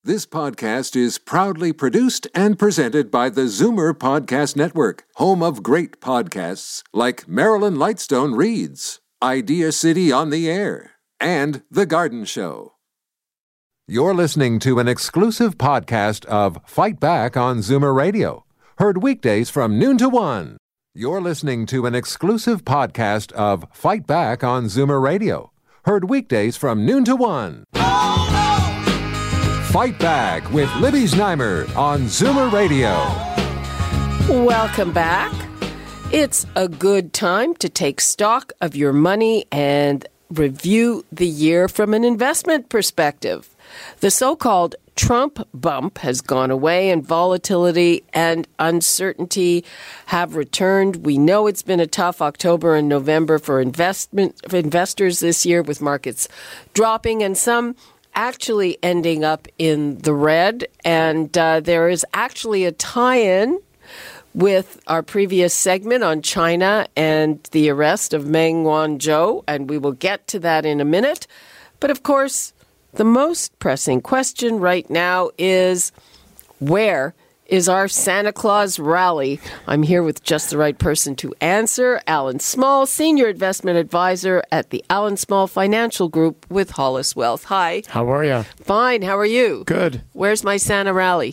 This podcast is proudly produced and presented by the Zoomer Podcast Network, home of great podcasts like Marilyn Lightstone Reads, Idea City on the Air, and The Garden Show. You're listening to an exclusive podcast of Fight Back on Zoomer Radio, heard weekdays from noon to 1. You're listening to an exclusive podcast of Fight Back on Zoomer Radio, heard weekdays from noon to 1. Oh, no! Fight Back with Libby Znaimer on Zoomer Radio. Welcome back. It's a good time to take stock of your money and review the year from an investment perspective. The so-called Trump bump has gone away and volatility and uncertainty have returned. We know it's been a tough October and November for investors this year, with markets dropping and some actually ending up in the red. And there is actually a tie-in with our previous segment on China and the arrest of Meng Wanzhou, and we will get to that in a minute. But of course, the most pressing question right now is, where is our Santa Claus rally? I'm here with just the right person to answer. Alan Small, Senior Investment Advisor at the Alan Small Financial Group with Hollis Wealth. Hi. How are you? Fine. How are you? Good. Where's my Santa rally?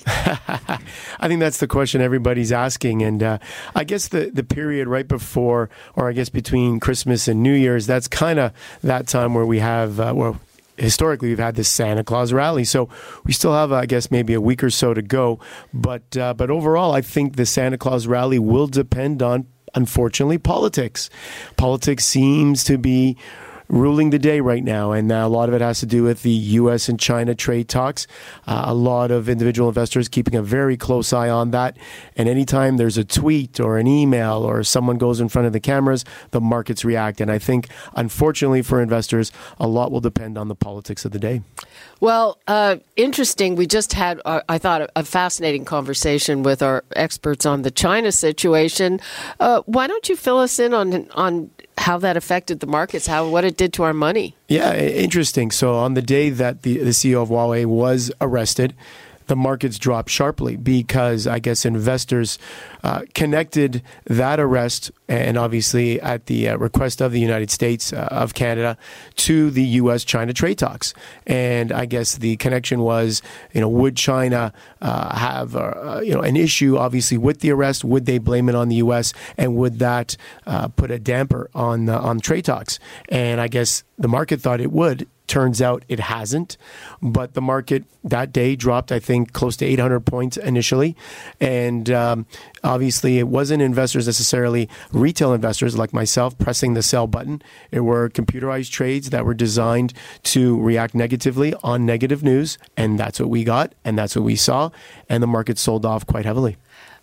I think that's the question everybody's asking. And I guess the period right before, or I guess between Christmas and New Year's, that's kind of that time where we have, historically, we've had this Santa Claus rally. So we still have, I guess, maybe a week or so to go. But overall, I think the Santa Claus rally will depend on, unfortunately, politics. Politics seems to be ruling the day right now, and a lot of it has to do with the U.S. and China trade talks. A lot of individual investors keeping a very close eye on that, and anytime there's a tweet or an email or someone goes in front of the cameras, the markets react. And I think, unfortunately for investors, a lot will depend on the politics of the day. Well, interesting. We just had, I thought, a fascinating conversation with our experts on the China situation. Why don't you fill us in on how that affected the markets, what it did to our money? Yeah, interesting. So on the day that the CEO of Huawei was arrested, the markets dropped sharply because I guess investors connected that arrest, and obviously at the request of the United States of Canada, to the U.S.-China trade talks. And I guess the connection was, would China have an issue, obviously, with the arrest? Would they blame it on the U.S.? And would that put a damper on trade talks? And I guess the market thought it would. Turns out it hasn't, but the market that day dropped, I think, close to 800 points initially. And obviously, it wasn't investors necessarily, retail investors like myself, pressing the sell button. It were computerized trades that were designed to react negatively on negative news. And that's what we got, and that's what we saw. And the market sold off quite heavily.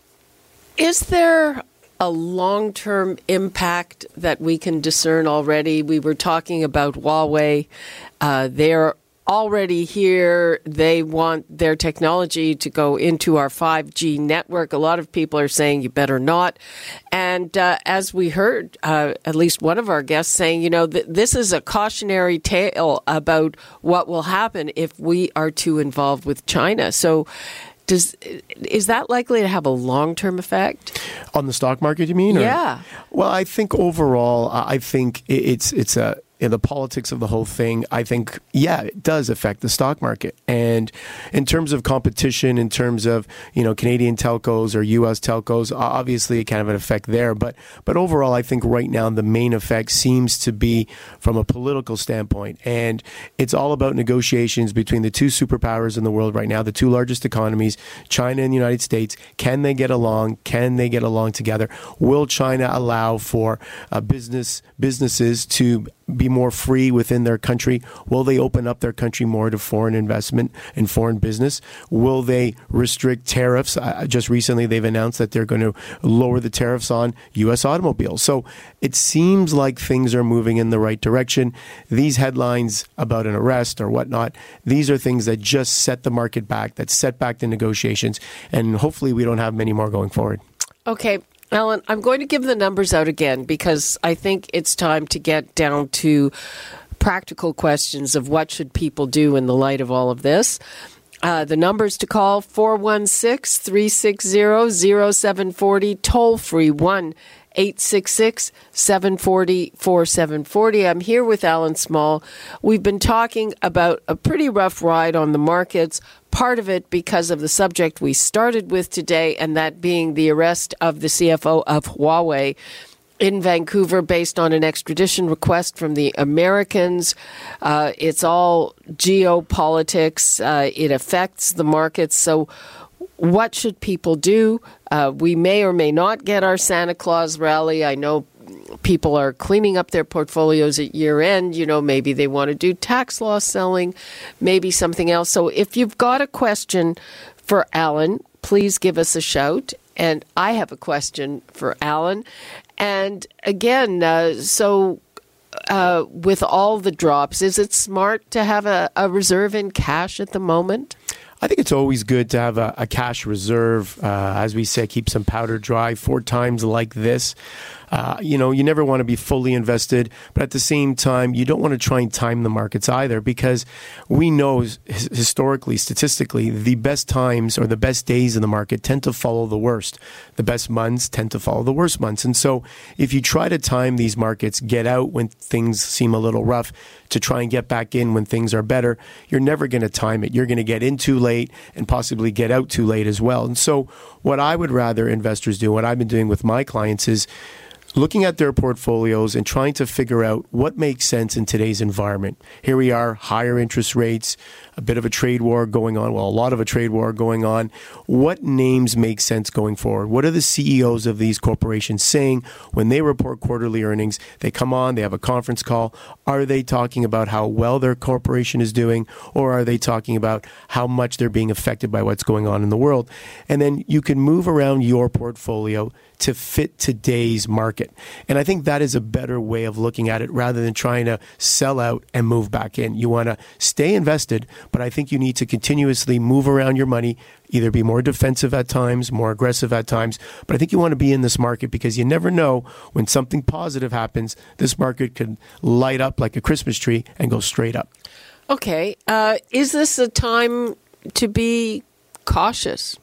Is there a long-term impact that we can discern already? We were talking about Huawei. They're already here. They want their technology to go into our 5G network. A lot of people are saying you better not. And as we heard, at least one of our guests saying, this is a cautionary tale about what will happen if we are too involved with China. So is that likely to have a long-term effect? On the stock market, you mean? Yeah. Well, I think overall, I think it's the politics of the whole thing, I think, it does affect the stock market. And in terms of competition, in terms of, Canadian telcos or U.S. telcos, obviously kind of an effect there. But overall, I think right now the main effect seems to be from a political standpoint. And it's all about negotiations between the two superpowers in the world right now, the two largest economies, China and the United States. Can they get along? Can they get along together? Will China allow for businesses to be more free within their country? Will they open up their country more to foreign investment and foreign business? Will they restrict tariffs? Just recently, they've announced that they're going to lower the tariffs on U.S. automobiles. So it seems like things are moving in the right direction. These headlines about an arrest or whatnot, these are things that just set the market back, that set back the negotiations, and hopefully we don't have many more going forward. Okay. Alan, I'm going to give the numbers out again because I think it's time to get down to practical questions of what should people do in the light of all of this. The numbers to call, 416-360-0740, toll-free 1-866-740-4740. I'm here with Alan Small. We've been talking about a pretty rough ride on the markets, part of it because of the subject we started with today, and that being the arrest of the CFO of Huawei in Vancouver based on an extradition request from the Americans. It's all geopolitics. It affects the markets. So what should people do? We may or may not get our Santa Claus rally. I know people are cleaning up their portfolios at year end. You know, maybe they want to do tax loss selling, maybe something else. So if you've got a question for Alan, please give us a shout. And I have a question for Alan. And again, with all the drops, is it smart to have a reserve in cash at the moment? I think it's always good to have a cash reserve, as we say, keep some powder dry for times like this. You never want to be fully invested, but at the same time, you don't want to try and time the markets either, because we know historically, statistically, the best times or the best days in the market tend to follow the worst. The best months tend to follow the worst months. And so if you try to time these markets, get out when things seem a little rough to try and get back in when things are better, you're never going to time it. You're going to get in too late and possibly get out too late as well. And so what I would rather investors do, what I've been doing with my clients, is looking at their portfolios and trying to figure out what makes sense in today's environment. Here we are, higher interest rates, a bit of a trade war going on, well, a lot of a trade war going on. What names make sense going forward? What are the CEOs of these corporations saying when they report quarterly earnings? They come on, they have a conference call. Are they talking about how well their corporation is doing, or are they talking about how much they're being affected by what's going on in the world? And then you can move around your portfolio to fit today's market. And I think that is a better way of looking at it rather than trying to sell out and move back in. You want to stay invested, but I think you need to continuously move around your money, either be more defensive at times, more aggressive at times. But I think you want to be in this market because you never know when something positive happens, this market could light up like a Christmas tree and go straight up. Okay. Is this a time to be cautious?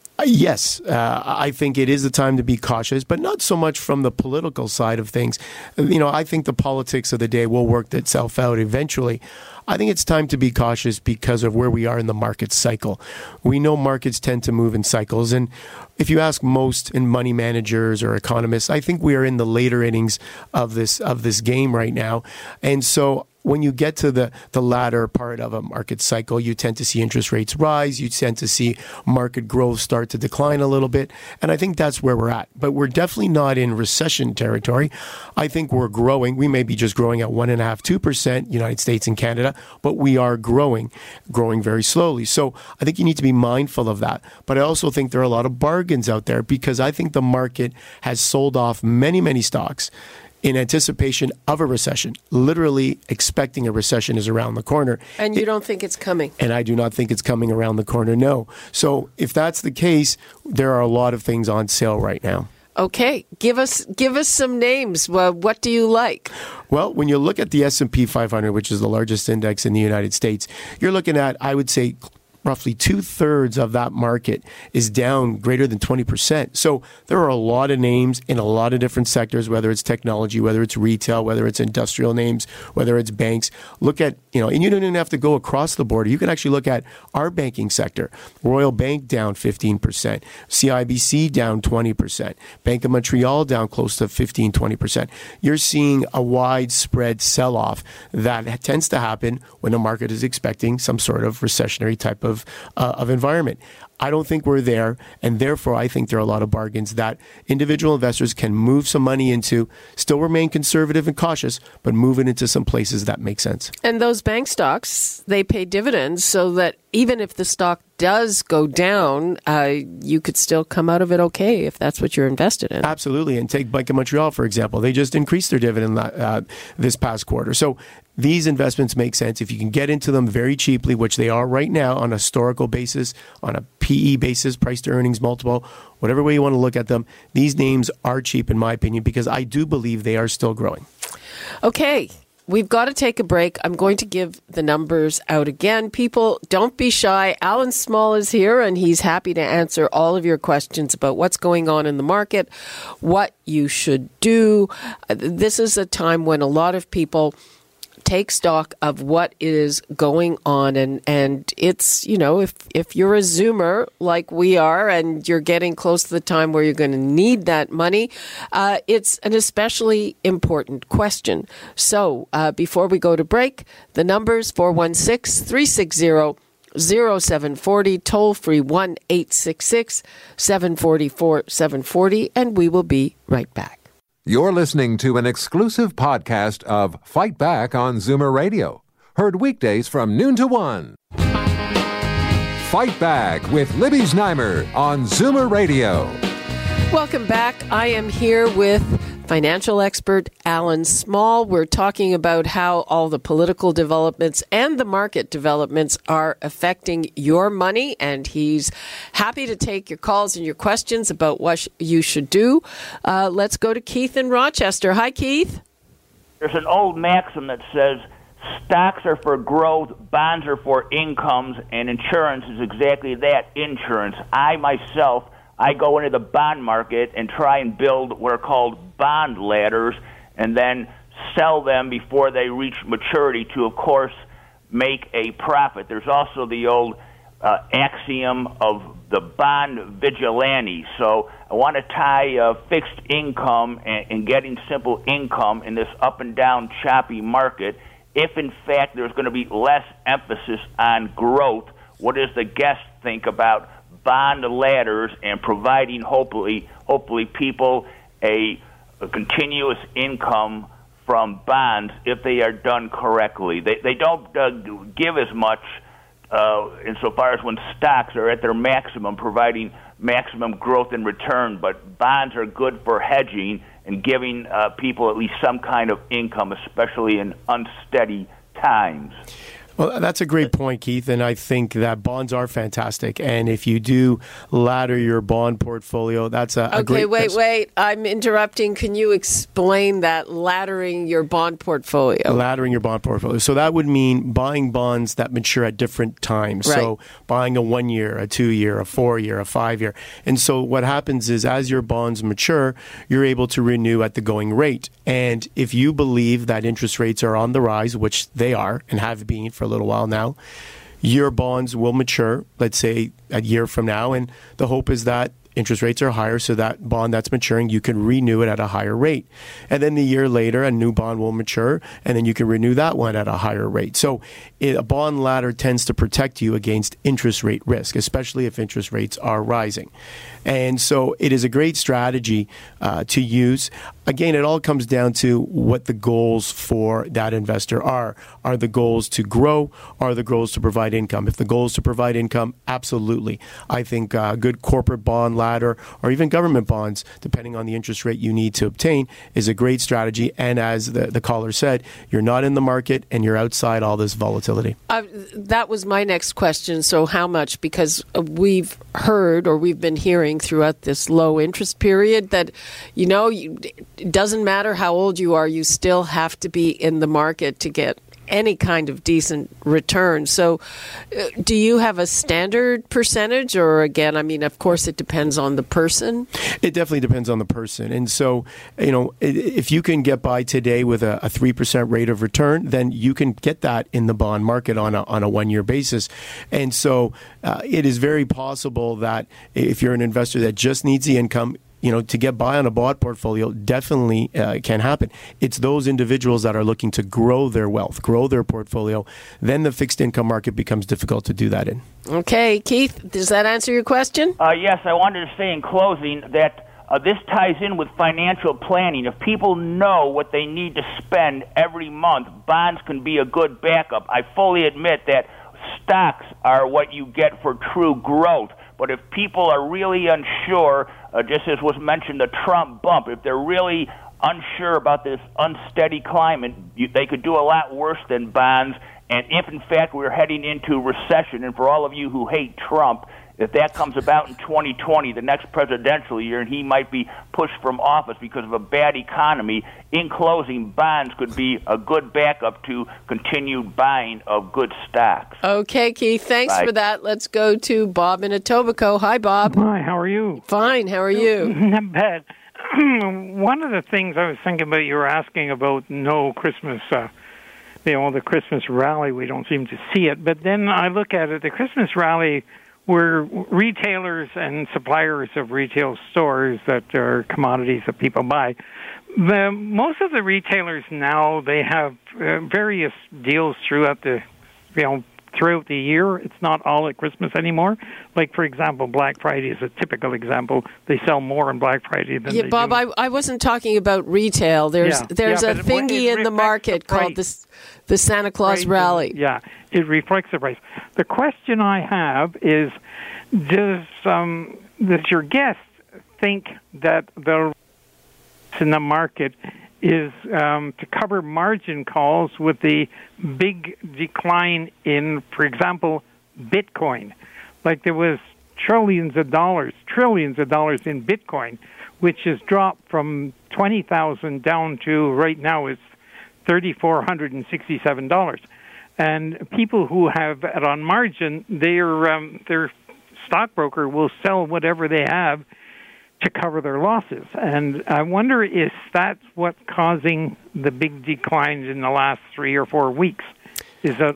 Yes, I think it is the time to be cautious, but not so much from the political side of things. I think the politics of the day will work itself out eventually. I think it's time to be cautious because of where we are in the market cycle. We know markets tend to move in cycles, and if you ask most money managers or economists, I think we are in the later innings of this game right now. And so when you get to the latter part of a market cycle, you tend to see interest rates rise. You tend to see market growth start to decline a little bit. And I think that's where we're at. But we're definitely not in recession territory. I think we're growing. We may be just growing at 1.5%, 2%, United States and Canada, but we are growing very slowly. So I think you need to be mindful of that. But I also think there are a lot of bargains out there because I think the market has sold off many, many stocks in anticipation of a recession. Literally expecting a recession is around the corner. And you don't think it's coming? And I do not think it's coming around the corner, no. So if that's the case, there are a lot of things on sale right now. Okay. Give us some names. Well, what do you like? Well, when you look at the S&P 500, which is the largest index in the United States, you're looking at, I would say, roughly 2/3 of that market is down greater than 20%. So there are a lot of names in a lot of different sectors, whether it's technology, whether it's retail, whether it's industrial names, whether it's banks. Look at, and you don't even have to go across the border. You can actually look at our banking sector. Royal Bank down 15%, CIBC down 20%, Bank of Montreal down close to 15-20%. You're seeing a widespread sell-off that tends to happen when the market is expecting some sort of recessionary type of environment. I don't think we're there, and therefore I think there are a lot of bargains that individual investors can move some money into, still remain conservative and cautious, but move it into some places that make sense. And those bank stocks, they pay dividends so that even if the stock does go down, you could still come out of it okay if that's what you're invested in. Absolutely. And take Bank of Montreal, for example. They just increased their dividend this past quarter. So these investments make sense if you can get into them very cheaply, which they are right now on a historical basis, on a PE basis, price to earnings multiple, whatever way you want to look at them. These names are cheap, in my opinion, because I do believe they are still growing. Okay. we've got to take a break. I'm going to give the numbers out again. People, don't be shy. Alan Small is here, and he's happy to answer all of your questions about what's going on in the market, what you should do. This is a time when a lot of people take stock of what is going on, and it's, if you're a Zoomer like we are and you're getting close to the time where you're going to need that money, it's an especially important question. So before we go to break, the numbers 416-360-0740, toll free 1-866-744-740, and we will be right back. You're listening to an exclusive podcast of Fight Back on Zoomer Radio. Heard weekdays from noon to 1. Fight Back with Libby Znaimer on Zoomer Radio. Welcome back. I am here with financial expert Alan Small. We're talking about how all the political developments and the market developments are affecting your money, and he's happy to take your calls and your questions about what you should do. Let's go to Keith in Rochester. Hi, Keith. There's an old maxim that says stocks are for growth, bonds are for incomes, and insurance is exactly that, insurance. I go into the bond market and try and build what are called bond ladders and then sell them before they reach maturity to, of course, make a profit. There's also the old axiom of the bond vigilante. So I want to tie fixed income and getting simple income in this up and down choppy market. If, in fact, there's going to be less emphasis on growth, what does the guest think about bond ladders and providing hopefully people a continuous income from bonds if they are done correctly? They don't give as much insofar as when stocks are at their maximum, providing maximum growth and return, but bonds are good for hedging and giving people at least some kind of income, especially in unsteady times. Well, that's a great point, Keith, and I think that bonds are fantastic. And if you do ladder your bond portfolio, that's a great... Okay, wait. I'm interrupting. Can you explain that, laddering your bond portfolio? Laddering your bond portfolio. So that would mean buying bonds that mature at different times. Right. So buying a 1 year, a 2 year, a 4 year, a 5 year. And so what happens is as your bonds mature, you're able to renew at the going rate. And if you believe that interest rates are on the rise, which they are and have been for a little while now, your bonds will mature, let's say a year from now, and the hope is that interest rates are higher, so that bond that's maturing, you can renew it at a higher rate. And then the year later, a new bond will mature, and then you can renew that one at a higher rate. So a bond ladder tends to protect you against interest rate risk, especially if interest rates are rising. And so it is a great strategy to use. Again, it all comes down to what the goals for that investor are. Are the goals to grow? Are the goals to provide income? If the goal is to provide income, absolutely. I think a good corporate bond ladder or even government bonds, depending on the interest rate you need to obtain, is a great strategy. And as the caller said, you're not in the market and you're outside all this volatility. That was my next question. So how much? Because we've heard or we've been hearing throughout this low interest period that, it doesn't matter how old you are, you still have to be in the market to get any kind of decent return. So do you have a standard percentage? Or again, of course, it depends on the person. It definitely depends on the person. And so, if you can get by today with a 3% rate of return, then you can get that in the bond market on a 1 year basis. And so it is very possible that if you're an investor that just needs the income, to get by on a bond portfolio definitely can happen. It's those individuals that are looking to grow their wealth, grow their portfolio. Then the fixed income market becomes difficult to do that in. Okay, Keith, does that answer your question? Yes, I wanted to say in closing that this ties in with financial planning. If people know what they need to spend every month, bonds can be a good backup. I fully admit that stocks are what you get for true growth. But if people are really unsure, just as was mentioned, the Trump bump, if they're really unsure about this unsteady climate, they could do a lot worse than bonds. And if, in fact, we're heading into recession, and for all of you who hate Trump, if that comes about in 2020, the next presidential year, and he might be pushed from office because of a bad economy, in closing, bonds could be a good backup to continued buying of good stocks. Okay, Keith, thanks for that. Let's go to Bob in Etobicoke. Hi, Bob. Hi, how are you? Fine, how are you? Not bad. One of the things I was thinking about, you were asking about no Christmas, the Christmas rally, we don't seem to see it. But then I look at it, the Christmas rally were retailers and suppliers of retail stores that are commodities that people buy. Most of the retailers now, they have various deals throughout the year. It's not all at Christmas anymore. Like, for example, Black Friday is a typical example. They sell more on Black Friday than they Bob, do. I wasn't talking about retail. There's a thingy in the market called the Santa Claus Rally. Yeah, it reflects the price. The question I have is, does your guest think that the in the market is to cover margin calls with the big decline in, for example, Bitcoin? Like, there was trillions of dollars in Bitcoin, which has dropped from 20,000 down to right now it's $3,467. And people who have it on margin, their stockbroker will sell whatever they have to cover their losses. And I wonder if that's what's causing the big declines in the last 3 or 4 weeks. Do you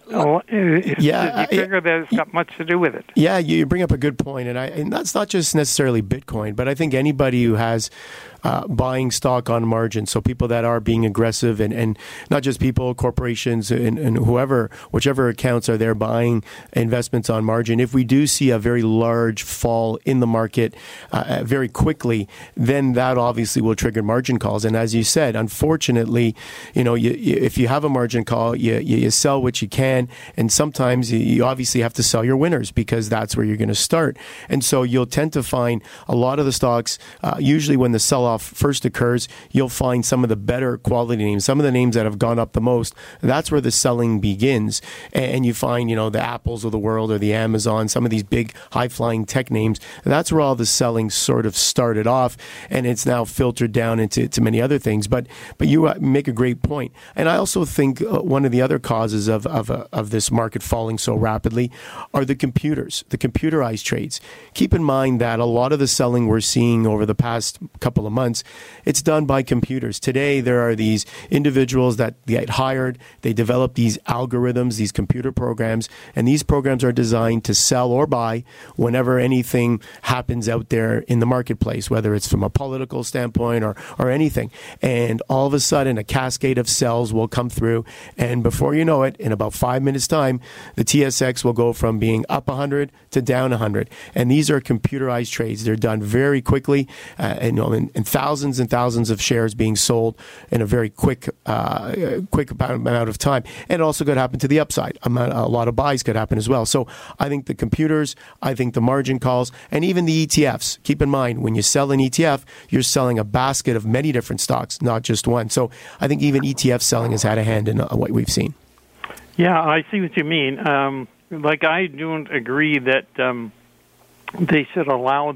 figure that it's got much to do with it? Yeah, you bring up a good point, and that's not just necessarily Bitcoin, but I think anybody who has buying stock on margin, so people that are being aggressive, and not just people, corporations, and whichever accounts are there buying investments on margin. If we do see a very large fall in the market very quickly, then that obviously will trigger margin calls. And as you said, unfortunately, if you have a margin call, you sell what you can, and sometimes you obviously have to sell your winners because that's where you're going to start. And so you'll tend to find a lot of the stocks, usually when the sell-off first occurs, you'll find some of the better quality names, some of the names that have gone up the most. That's where the selling begins. And you find, the Apples of the world or the Amazon, some of these big high-flying tech names. That's where all the selling sort of started off, and it's now filtered down into many other things. But you make a great point. And I also think one of the other causes of this market falling so rapidly are the computerized trades. Keep in mind that a lot of the selling we're seeing over the past couple of months, it's done by computers. Today, there are these individuals that get hired. They develop these algorithms, these computer programs, and these programs are designed to sell or buy whenever anything happens out there in the marketplace, whether it's from a political standpoint or anything. And all of a sudden, a cascade of sells will come through, and before you know it, in about 5 minutes' time, the TSX will go from being up 100 to down 100. And these are computerized trades. They're done very quickly, and thousands and thousands of shares being sold in a very quick amount of time. And it also could happen to the upside. A lot of buys could happen as well. So I think the computers, I think the margin calls, and even the ETFs. Keep in mind, when you sell an ETF, you're selling a basket of many different stocks, not just one. So I think even ETF selling has had a hand in what we've seen. Yeah, I see what you mean. I don't agree that they should allow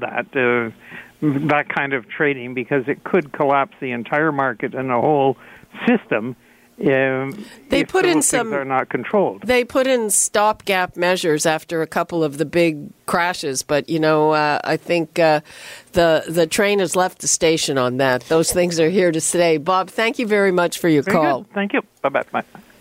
that kind of trading, because it could collapse the entire market and the whole system. They put in some. They're not controlled. They put in stopgap measures after a couple of the big crashes, but I think the train has left the station on that. Those things are here to stay. Bob, thank you very much for your call. Good. Thank you. Bye.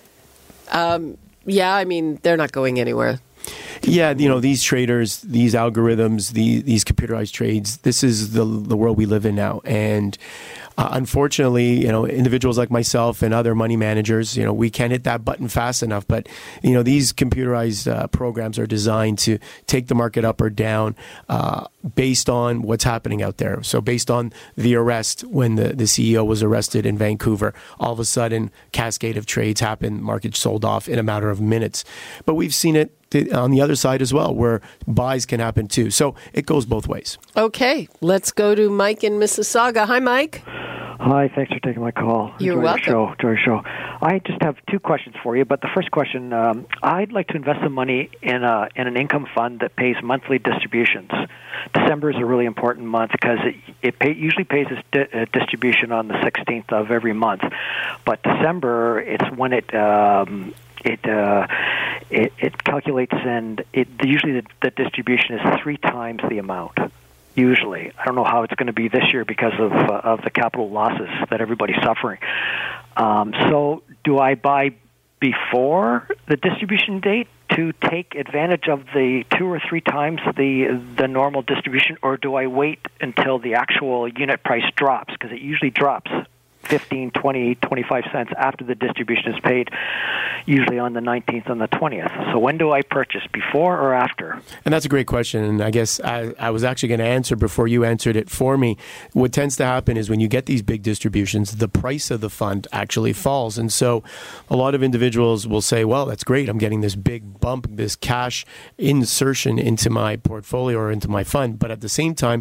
They're not going anywhere. Yeah, these traders, these algorithms, these computerized trades, this is the world we live in now. And unfortunately, individuals like myself and other money managers, we can't hit that button fast enough. But, these computerized programs are designed to take the market up or down based on what's happening out there. So based on the arrest, when the CEO was arrested in Vancouver, all of a sudden, cascade of trades happened, market sold off in a matter of minutes. But we've seen it on the other side as well, where buys can happen too. So it goes both ways. Okay, let's go to Mike in Mississauga. Hi, Mike. Hi, thanks for taking my call. You're welcome. Enjoy your show. I just have two questions for you. But the first question, I'd like to invest some money in an income fund that pays monthly distributions. December is a really important month because it usually pays its distribution on the 16th of every month. But December, it's when it calculates, and usually the distribution is 3 times the amount. Usually, I don't know how it's going to be this year because of the capital losses that everybody's suffering. So, do I buy before the distribution date to take advantage of the 2 or 3 times the normal distribution, or do I wait until the actual unit price drops? Because it usually drops 15, 20, 25 cents after the distribution is paid, usually on the 19th and the 20th. So when do I purchase, before or after? And that's a great question. And I guess I was actually going to answer before you answered it for me. What tends to happen is when you get these big distributions, the price of the fund actually falls. And so a lot of individuals will say, well, that's great. I'm getting this big bump, this cash insertion into my portfolio or into my fund. But at the same time,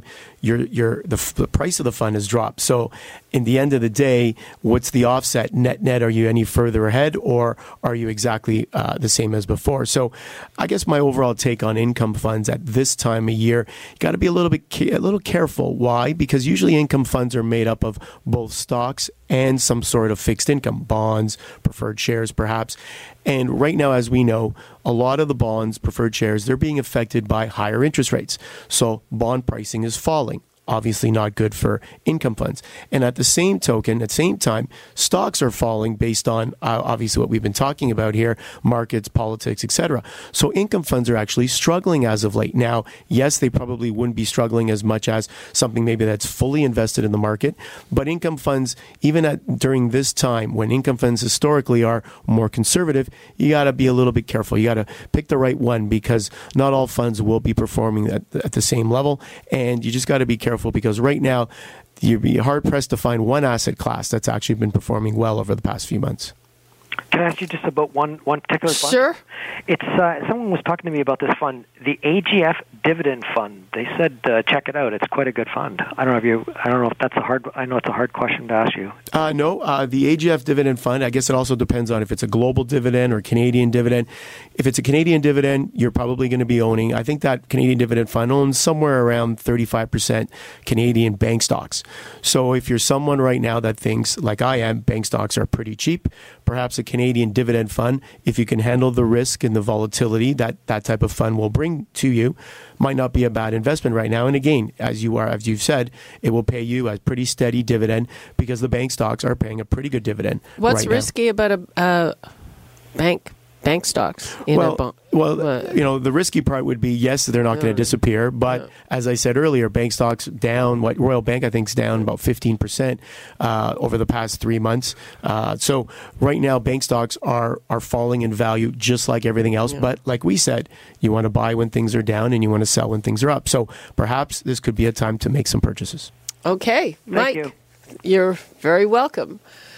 the price of the fund has dropped. So in the end of the day, what's the offset? Net, are you any further ahead, or are you exactly the same as before? So I guess my overall take on income funds at this time of year, you got to be a little careful. Why? Because usually income funds are made up of both stocks and some sort of fixed income, bonds, preferred shares perhaps. And right now, as we know, a lot of the bonds, preferred shares, they're being affected by higher interest rates. So bond pricing is falling. Obviously not good for income funds. And at the same time, stocks are falling based on obviously what we've been talking about here, markets, politics, etc. So income funds are actually struggling as of late. Now, yes, they probably wouldn't be struggling as much as something maybe that's fully invested in the market, but income funds, even during this time when income funds historically are more conservative, you got to be a little bit careful. You got to pick the right one, because not all funds will be performing at the same level, and you just got to be careful, because right now you'd be hard-pressed to find one asset class that's actually been performing well over the past few months. Can I ask you just about one particular fund? Sure. It's someone was talking to me about this fund, the AGF Dividend Fund. They said check it out. It's quite a good fund. I don't know if that's I know it's a hard question to ask you. No, the AGF Dividend Fund, I guess it also depends on if it's a global dividend or Canadian dividend. If it's a Canadian dividend, you're probably going to be owning, I think that Canadian Dividend Fund owns somewhere around 35% Canadian bank stocks. So if you're someone right now that thinks, like I am, bank stocks are pretty cheap, perhaps a Canadian dividend fund, if you can handle the risk and the volatility that type of fund will bring to you, might not be a bad investment right now. And again, as you've said, it will pay you a pretty steady dividend, because the bank stocks are paying a pretty good dividend. What's risky about a bank stocks in a bond? Well, the risky part would be, yes, they're not going to disappear. But as I said earlier, bank stocks down. What Royal Bank, I think, is down about 15% over the past 3 months. So right now, bank stocks are falling in value just like everything else. Yeah. But like we said, you want to buy when things are down and you want to sell when things are up. So perhaps this could be a time to make some purchases. Okay. Thank Mike, you're very welcome.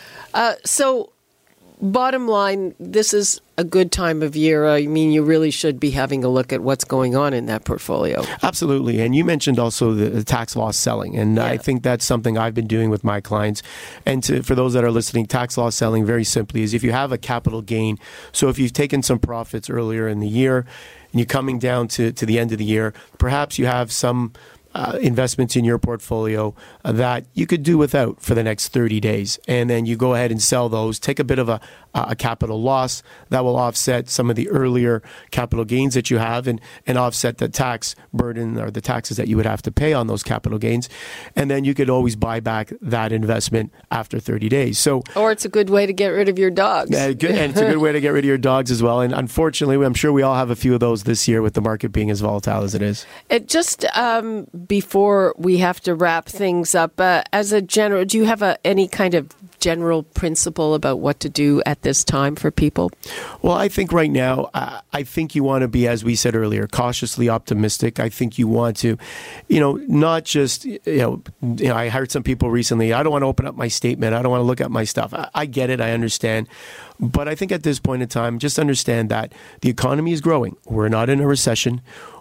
So bottom line, this is a good time of year. I mean, you really should be having a look at what's going on in that portfolio. Absolutely. And you mentioned also the tax loss selling. And I think that's something I've been doing with my clients. And for those that are listening, tax loss selling, very simply, is if you have a capital gain. So if you've taken some profits earlier in the year and you're coming down to the end of the year, perhaps you have some investments in your portfolio that you could do without for the next 30 days. And then you go ahead and sell those, take a bit of a capital loss that will offset some of the earlier capital gains that you have, and offset the tax burden or the taxes that you would have to pay on those capital gains. And then you could always buy back that investment after 30 days. Or it's a good way to get rid of your dogs. And it's a good way to get rid of your dogs as well. And unfortunately, I'm sure we all have a few of those this year with the market being as volatile as it is. Just before we have to wrap things up, as a general, do you have any kind of general principle about what to do at this time for people? Well, I think right now, I think you want to be, as we said earlier, cautiously optimistic. I think you want to, not just, I heard some people recently, I don't want to open up my statement. I don't want to look at my stuff. I get it. I understand. But I think at this point in time, just understand that the economy is growing. We're not in a recession.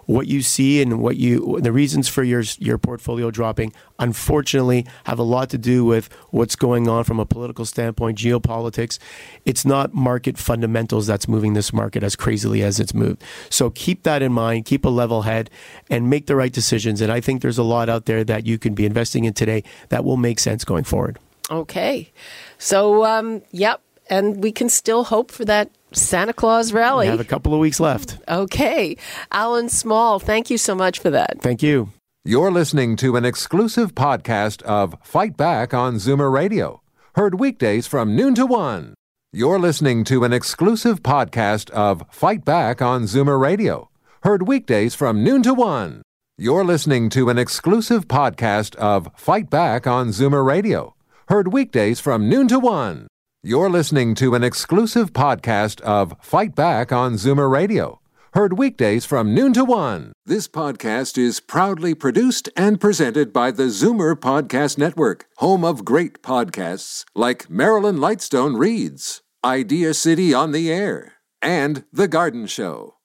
what you see and the reasons for your portfolio dropping, unfortunately, have a lot to do with what's going on from a political standpoint, geopolitics. It's not market fundamentals that's moving this market as crazily as it's moved. So keep that in mind, keep a level head, and make the right decisions. And I think there's a lot out there that you can be investing in today that will make sense going forward. Okay. So, yep. And we can still hope for that Santa Claus rally. We have a couple of weeks left. Okay. Alan Small, thank you so much for that. Thank you. You're listening to an exclusive podcast of Fight Back on Zoomer Radio. Heard weekdays from noon to 1. You're listening to an exclusive podcast of Fight Back on Zoomer Radio. Heard weekdays from noon to 1. You're listening to an exclusive podcast of Fight Back on Zoomer Radio. Heard weekdays from noon to 1. You're listening to an exclusive podcast of Fight Back on Zoomer Radio. Heard weekdays from noon to 1. This podcast is proudly produced and presented by the Zoomer Podcast Network, home of great podcasts like Marilyn Lightstone Reads, Idea City on the Air, and The Garden Show.